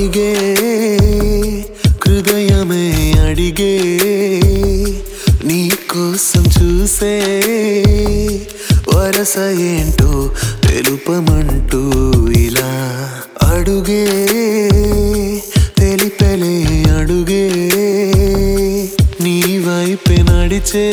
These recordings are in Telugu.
అడిగే హృదయమే అడిగే నీ కోసం చూసే వరస ఏంటో తెలుపమంటూ ఇలా అడుగే తెలిపెలే అడుగే నీ వైపే నడిచే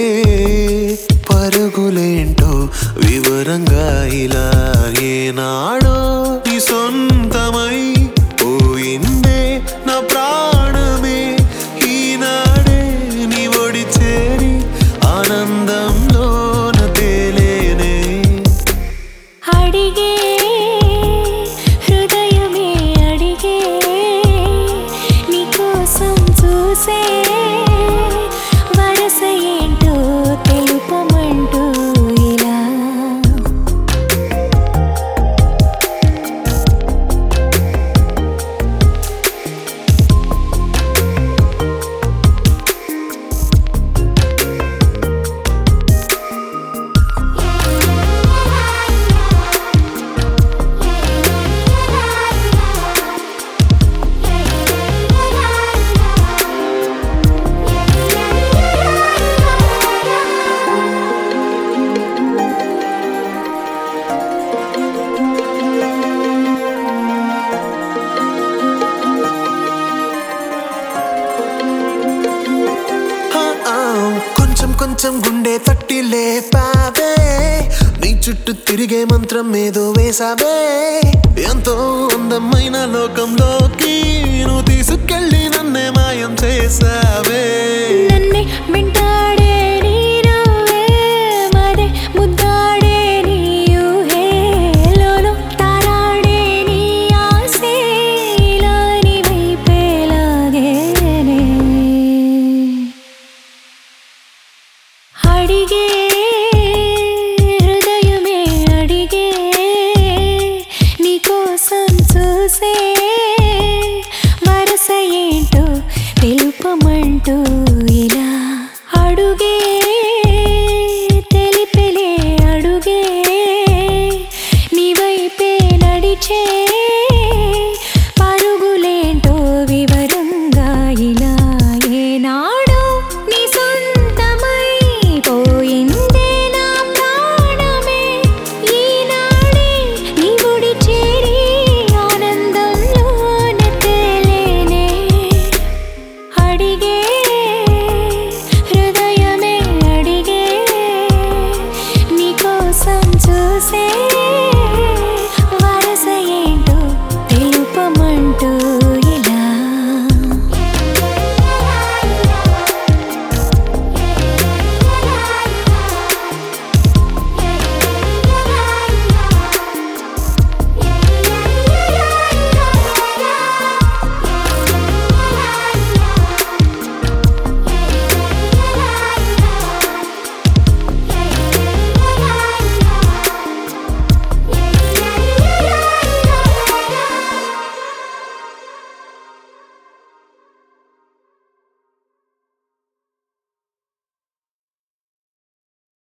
పరుగులేంటో వివరంగా ఇలా ఏనాడో నీ సొంతమై పోయిందే నా ప్రాణమే ఈనాడే నీ ఒడి చేరి ఆనందంలోన తేలేనే అడిగే హృదయమే అడిగే నీ కోసం చూసే వరస ఏంటో తెలుపమంటూ ఇలా కొంచెం కొంచెం గుండె తట్టి లేపావే నీ చుట్టూ తిరిగే మంత్రం ఏదో వేసావే ఎంతో అందమైన లోకంలోకి నువ్వు తీసుకెళ్ళి నన్నే మాయం చేసావే నన్నే మింటాడే నీ నవ్వే మదే ముద్దాడే నీ ఊహే లోలో తారాడే నీ ఆసే ఇలా నీ వైపే లాగేనే అడిగే హృదయమే అడిగే నీ కోసం చూసే వరస ఏంటో తెలుపమంటూ ఇలా అడుగే తెలిపెలే అడుగే నీ వైపే నడిచే పరుగులేంటో వివరంగా ఇలా